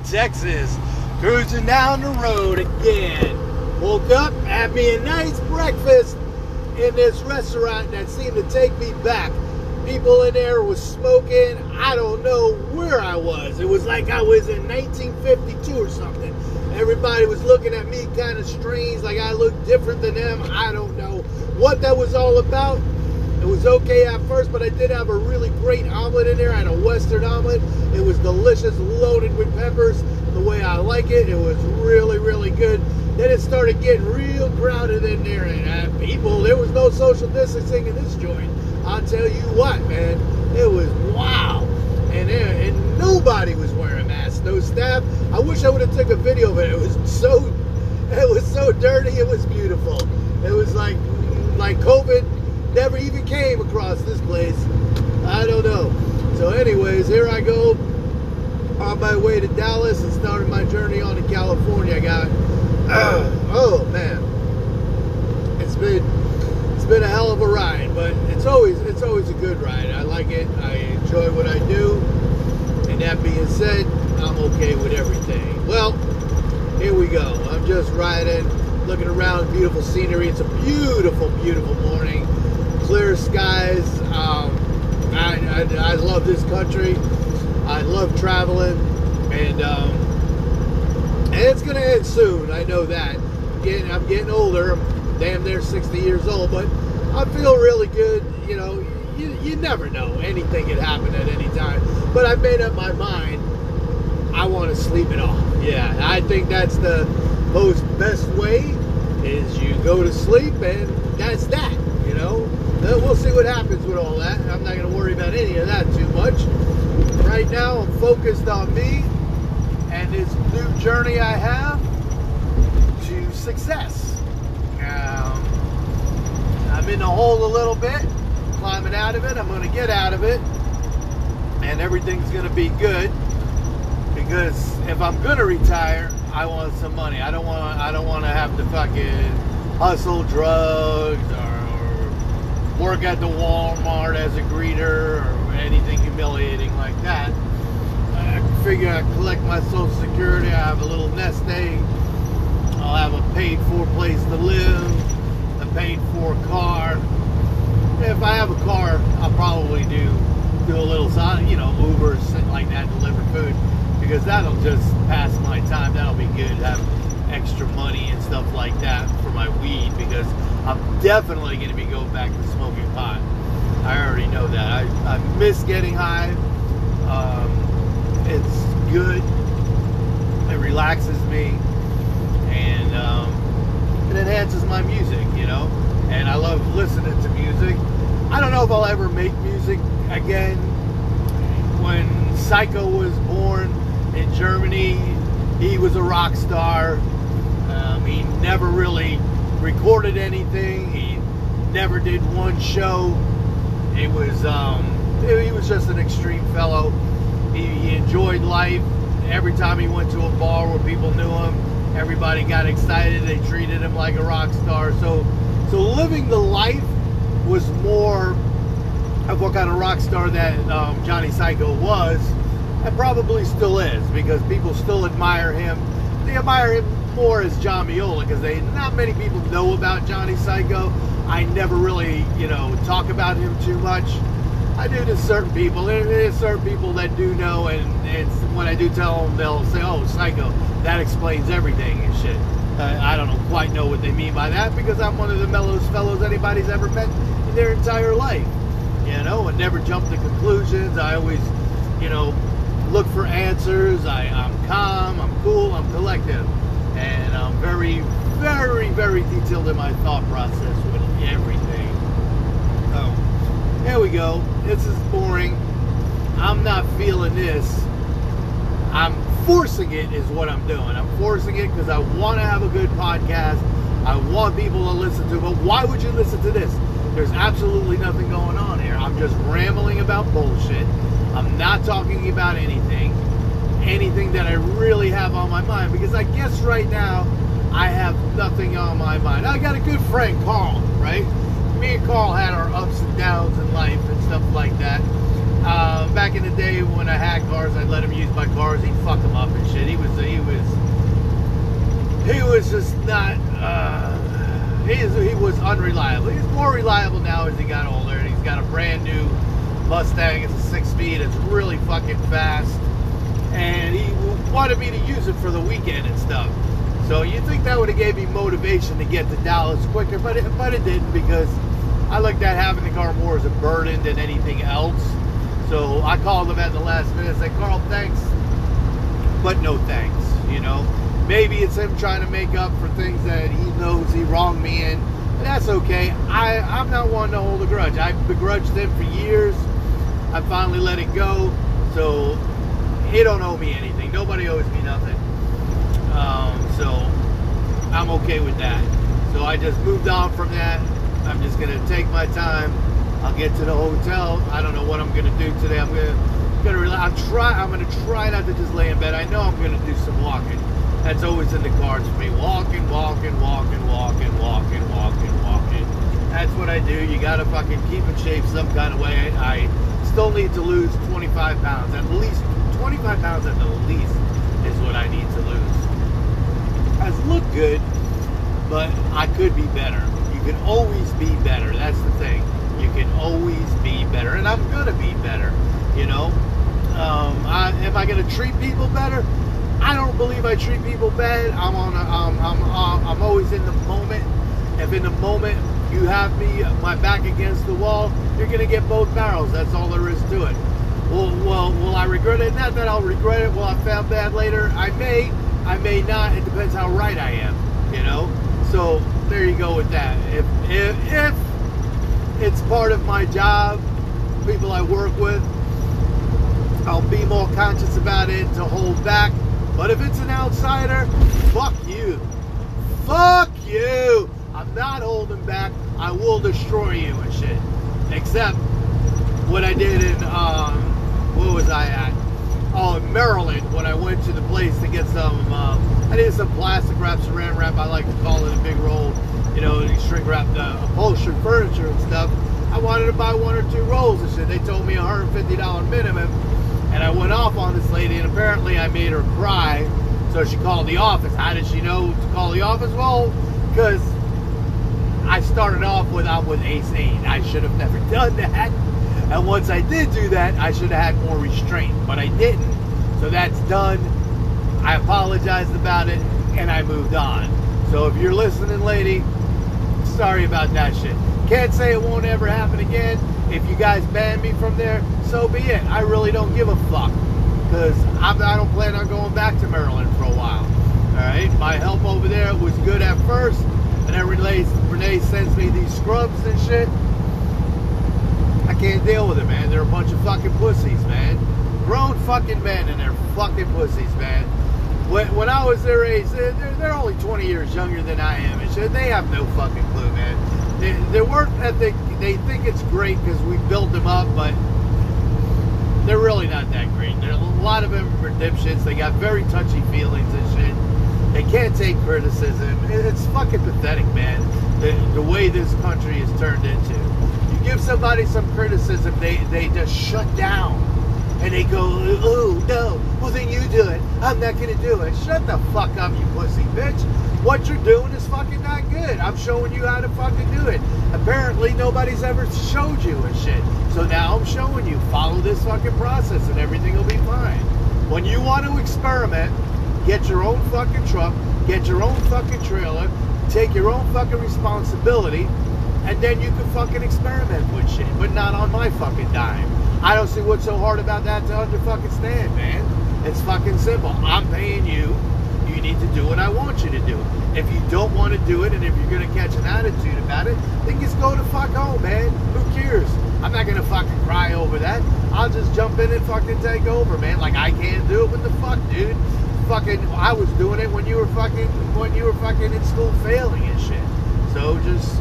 Texas. Cruising down the road again. Woke up, had me a nice breakfast in this restaurant that seemed to take me back. People in there was smoking. I don't know where I was. It was like I was in 1952 or something. Everybody was looking at me kind of strange, like I looked different than them. I don't know what that was all about. It was okay at first, but I did have a really great omelet in there. I had a Western omelet. It was delicious, loaded with peppers, the way I like it. It was really, really good. Then it started getting real crowded in there, and people, there was no social distancing in this joint. I'll tell you what, man, it was wow. And nobody was wearing masks, no staff. I wish I would have took a video of it. It was so dirty. It was beautiful. It was like COVID never even came across this place. I don't know. So anyways, here I go on my way to Dallas and started my journey on to California. I got, oh man, it's been a hell of a ride, but it's always a good ride. I like it. I enjoy what I do. And that being said, I'm okay with everything. Well, here we go. I'm just riding, looking around, beautiful scenery. It's a beautiful, beautiful morning. Clear skies. I love this country. I love traveling, and it's gonna end soon. I know that. I'm getting older. I'm damn near 60 years old, but I feel really good. You know, you never know. Anything can happen at any time. But I've made up my mind. I want to sleep it off. Yeah, I think that's the most best way. Is you go to sleep, and that's that. You know. We'll see what happens with all that. I'm not going to worry about any of that too much. Right now, I'm focused on me and this new journey I have to success. I'm in the hole a little bit, climbing out of it. I'm going to get out of it, and everything's going to be good. Because if I'm going to retire, I want some money. I don't want to have to fucking hustle drugs or work at the Walmart as a greeter or anything humiliating like that. I figure I collect my Social Security, I have a little nest egg, I'll have a paid-for place to live, a paid-for car. If I have a car, I'll probably do a little, you know, Uber, something like that, deliver food, because that'll just pass my time. That'll be good. Have extra money and stuff like that for my weed, because I'm definitely going to be going back to smoking pot. I already know that. I miss getting high. It's good. It relaxes me, and it enhances my music, you know. And I love listening to music. I don't know if I'll ever make music again. When Psycho was born in Germany, he was a rock star. He never really recorded anything. He never did one show. It was he was just an extreme fellow. He enjoyed life. Every time he went to a bar where people knew him, everybody got excited. They treated him like a rock star. So living the life was more of what kind of rock star that Johnny Psycho was, and probably still is, because people still admire him. They admire him more as John Miola, because not many people know about Johnny Psycho. I never really, you know, talk about him too much. I do to certain people. There's certain people that do know, and it's, when I do tell them, they'll say, "Oh, Psycho, that explains everything," and shit. I don't quite know what they mean by that, because I'm one of the mellowest fellows anybody's ever met in their entire life. You know, and never jump to conclusions. I always, you know, look for answers. I'm calm, I'm cool, I'm collective. And I'm very, very, very detailed in my thought process with everything. So, there we go. This is boring. I'm not feeling this. I'm forcing it is what I'm doing. I'm forcing it because I want to have a good podcast. I want people to listen to it. But why would you listen to this? There's absolutely nothing going on here. I'm just rambling about bullshit. I'm not talking about anything that I really have on my mind, because I guess right now I have nothing on my mind. I got a good friend, Carl, right? Me and Carl had our ups and downs in life and stuff like that. Back back in the day when I had cars, I'd let him use my cars. He'd fuck them up and shit. He was just not. He was unreliable. He's more reliable now as he got older. And he's got a brand new Mustang. It's a 6-speed. It's really fucking fast. And he wanted me to use it for the weekend and stuff. So you think that would have gave me motivation to get to Dallas quicker, but it didn't, because I looked at having the car more as a burden than anything else. So I called him at the last minute and said, Carl, thanks, but no thanks, you know. Maybe it's him trying to make up for things that he knows he wronged me in, and that's okay. I'm not one to hold a grudge. I've begrudged him for years. I finally let it go, so he don't owe me anything. Nobody owes me nothing. So I'm okay with that. So I just moved on from that. I'm just gonna take my time. I'll get to the hotel. I don't know what I'm gonna do today. I'm gonna relax. I'm gonna try not to just lay in bed. I know I'm gonna do some walking. That's always in the cards for me. Walking. That's what I do. You gotta fucking keep in shape some kind of way. I still need to lose 25 pounds. At least 25 pounds at the least is what I need to lose. I look good, but I could be better. You can always be better. That's the thing. You can always be better, and I'm gonna be better. You know, am I gonna treat people better? I don't believe I treat people bad. I'm always in the moment. If in the moment you have me, my back against the wall, you're gonna get both barrels. That's all there is to it. Well, will I regret it? Not that I'll regret it. Will I feel bad later? I may not. It depends how right I am, you know. So there you go with that. If it's part of my job, people I work with, I'll be more conscious about it to hold back. But if it's an outsider, fuck you. Fuck you. I'm not holding back. I will destroy you and shit. Except what I did in, where was I at? Oh, in Maryland, when I went to the place to get some, I needed some plastic wrap, saran wrap, I like to call it a big roll, you know, shrink wrap upholstered furniture and stuff. I wanted to buy 1 or 2 rolls and shit. They told me $150 minimum, and I went off on this lady, and apparently I made her cry, so she called the office. How did she know to call the office? Well, because I started off with, I'm with Ace 8. I should have never done that. And once I did do that, I should have had more restraint, but I didn't. So that's done. I apologized about it, and I moved on. So if you're listening, lady, sorry about that shit. Can't say it won't ever happen again. If you guys ban me from there, so be it. I really don't give a fuck, because I don't plan on going back to Maryland for a while. All right, my help over there was good at first, and then Renee sends me these scrubs and shit. I can't deal with it, man. They're a bunch of fucking pussies, man. Grown fucking men, and they're fucking pussies, man. When I was their age, they're only 20 years younger than I am and shit. They have no fucking clue, man. Their work ethic, they think it's great because we built them up, but they're really not that great. A lot of them are dipshits. They got very touchy feelings and shit. They can't take criticism. It's fucking pathetic, man, the way this country is turned into. Give somebody some criticism, they just shut down. And they go, oh, no, well then you do it. I'm not going to do it. Shut the fuck up, you pussy bitch. What you're doing is fucking not good. I'm showing you how to fucking do it. Apparently nobody's ever showed you and shit. So now I'm showing you. Follow this fucking process and everything will be fine. When you want to experiment, get your own fucking truck, get your own fucking trailer, take your own fucking responsibility, and then you can fucking experiment with shit, but not on my fucking dime. I don't see what's so hard about that to understand, man. It's fucking simple. I'm paying you. You need to do what I want you to do. If you don't want to do it, and if you're going to catch an attitude about it, then just go to fuck home, man. Who cares? I'm not going to fucking cry over that. I'll just jump in and fucking take over, man. Like, I can't do it. What the fuck, dude? Fucking, I was doing it when you were fucking in school failing and shit. So just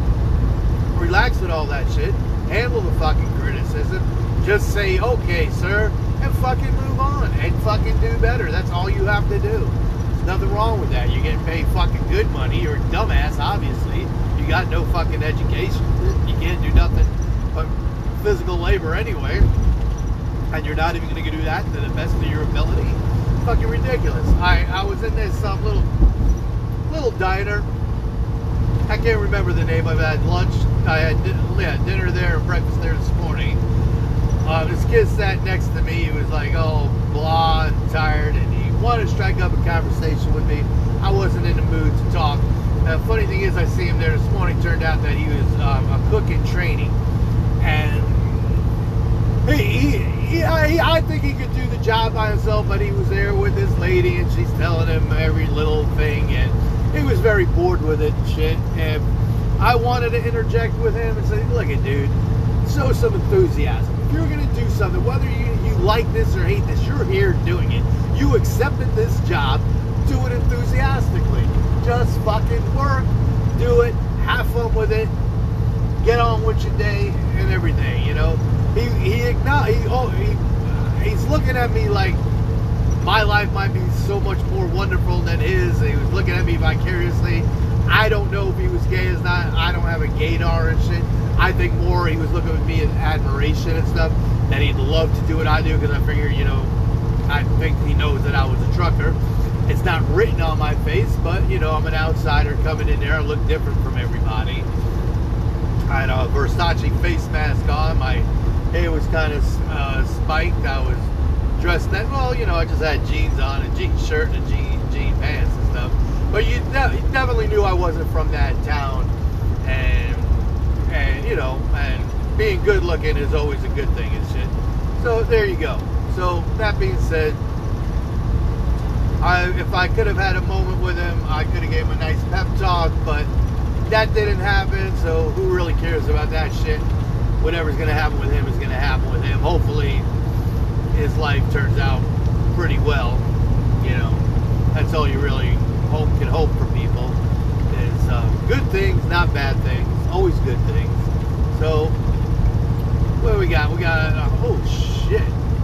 relax with all that shit. Handle the fucking criticism. Just say, okay, sir, and fucking move on and fucking do better. That's all you have to do. There's nothing wrong with that. You're getting paid fucking good money. You're a dumbass, obviously. You got no fucking education. You can't do nothing but physical labor anyway. and you're not even going to do that to the best of your ability. Fucking ridiculous. I was in this little diner. I can't remember the name. I've had lunch. I had dinner there and breakfast there this morning. This kid sat next to me. He was like, oh, blah and tired, and he wanted to strike up a conversation with me. I wasn't in the mood to talk. The funny thing is, I see him there this morning. Turned out that he was a cook in training, and I think he could do the job by himself, but he was there with this lady, and she's telling him every little thing, and he was very bored with it and shit. And I wanted to interject with him and say, look it, dude, show some enthusiasm. If you're going to do something, whether you like this or hate this, you're here doing it. You accepted this job, do it enthusiastically. Just fucking work, do it, have fun with it, get on with your day and everything, you know. He's looking at me like my life might be so much more wonderful than his. He was looking at me vicariously. I don't know if he was gay or not. I don't have a gaydar and shit. I think more he was looking at me in admiration and stuff, that he'd love to do what I do, because I figure, you know, I think he knows that I was a trucker. It's not written on my face, but, you know, I'm an outsider coming in there. I look different from everybody. I had a Versace face mask on. My hair was kind of spiked. I was dressed that, well, you know, I just had jeans on, a jean shirt and jean pants and stuff. But you definitely knew I wasn't from that town. And you know, and being good looking is always a good thing and shit. So there you go. So that being said, if I could have had a moment with him, I could have gave him a nice pep talk, but that didn't happen, so who really cares about that shit? Whatever's going to happen with him is going to happen with him. Hopefully, his life turns out pretty well, you know. That's all you really can hope for people, is good things, not bad things, always good things. So, what do we got? We got, oh shit,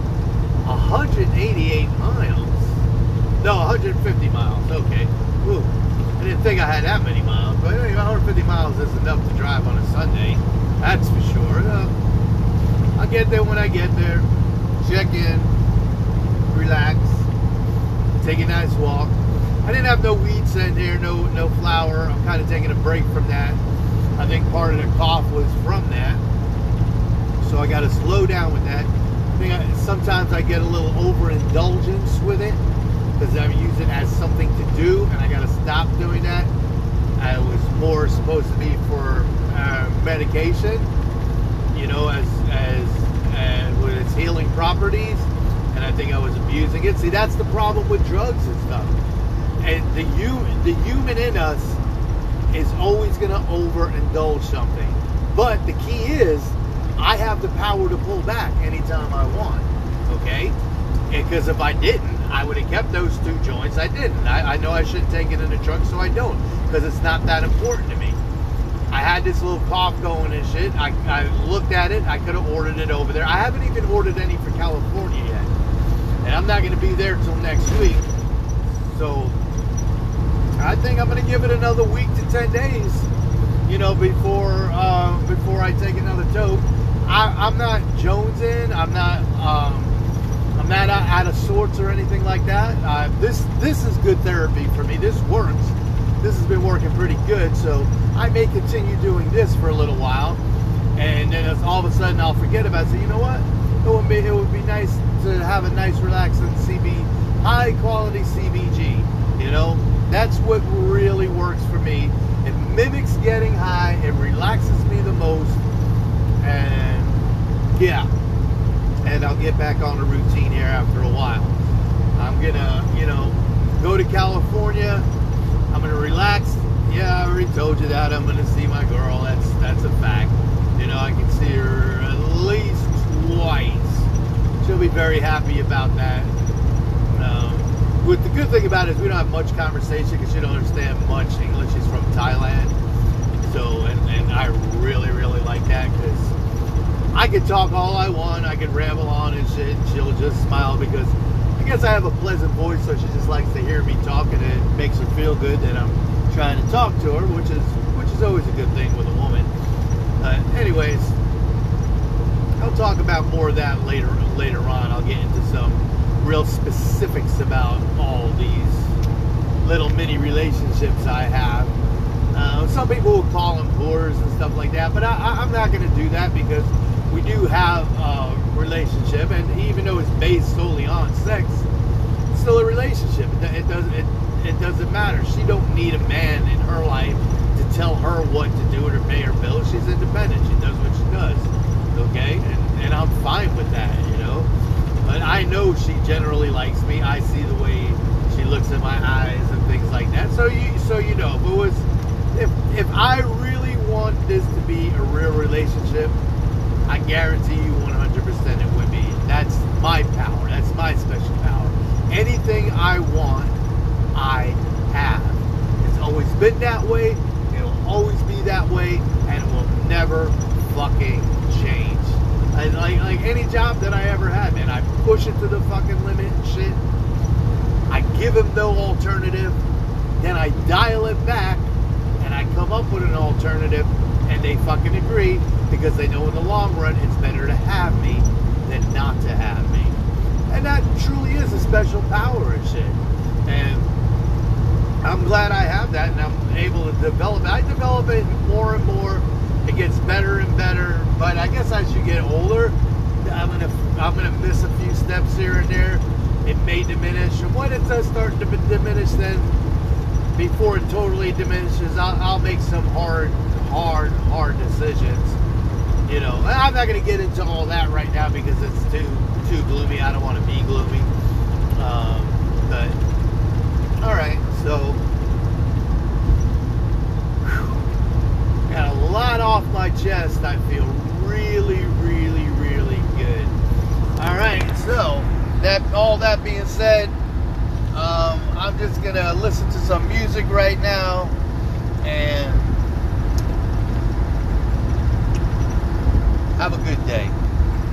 188 miles. No, 150 miles, okay. Ooh, I didn't think I had that many miles, but anyway, 150 miles is enough to drive on a Sunday, that's for sure. I'll get there when I get there, check in, relax, take a nice walk. I didn't have no weed scent here, no flower. I'm kind of taking a break from that. I think part of the cough was from that, so I got to slow down with that. I think sometimes I get a little overindulgence with it, because I use it as something to do, and I got to stop doing that. It was more supposed to be for medication, you know, as with its healing properties, and I think I was abusing it. See, that's the problem with drugs and stuff. And the human in us is always going to overindulge something. But the key is, I have the power to pull back anytime I want, okay? Because if I didn't, I would have kept those 2 joints. I didn't. I know I shouldn't take it in the truck, so I don't, because it's not that important to me. I had this little cough going and shit. I looked at it. I could have ordered it over there. I haven't even ordered any for California yet, and I'm not going to be there till next week. So I think I'm going to give it another week to 10 days, you know, before I take another tote. I'm not jonesing. I'm not out of sorts or anything like that. This is good therapy for me. This works. This has been working pretty good, so I may continue doing this for a little while, and then all of a sudden I'll forget about it. So you know what? It would be nice to have a nice, relaxing high quality CBG. You know, that's what really works for me. It mimics getting high. It relaxes me the most, and yeah. And I'll get back on the routine here after a while. I'm gonna, you know, go to California. I'm gonna relax. Yeah, I already told you that. I'm gonna see my girl. That's a fact. You know, I can see her at least twice. She'll be very happy about that. With the good thing about it is we don't have much conversation, because she don't understand much English. She's from Thailand. So, and I really, really like that, because I can talk all I want, I can ramble on and shit, and she'll just smile, because I guess I have a pleasant voice, so she just likes to hear me talk, and it makes her feel good that I'm trying to talk to her, which is always a good thing with a woman. Anyways, I'll talk about more of that later on. I'll get into some real specifics about all these little mini relationships I have. Some people will call them whores and stuff like that, but I'm not going to do that, because we do have a relationship, and even though it's based solely on sex, it's still a relationship. It doesn't matter. She don't need a man in her life to tell her what to do or to pay her bills. She's independent. She does what she does. Okay, and I'm fine with that, you know. But I know she generally likes me. I see the way she looks in my eyes and things like that. So you know, if I really want this to be a real relationship, I guarantee you 100% it would be. That's my power. That's my special power. Anything I want, I have. It's always been that way. It'll always be that way, and it will never fucking change. Like any job that I ever had, man, I push it to the fucking limit and shit. I give them no alternative, then I dial it back, and I come up with an alternative, and they fucking agree, because they know in the long run it's better to have me than not to have me. And that truly is a special power and shit. And I'm glad I have that, and I'm able to develop it. I develop it more and more. It gets better and better. But I guess as you get older, I'm gonna miss a few steps here and there. It may diminish. And when it does start to diminish, then before it totally diminishes, I'll make some hard decisions. You know, I'm not going to get into all that right now, because it's too gloomy. I don't want to be gloomy. But all right, so got a lot off my chest. I feel really, really, really good. All right, so all that being said, I'm just gonna listen to some music right now, and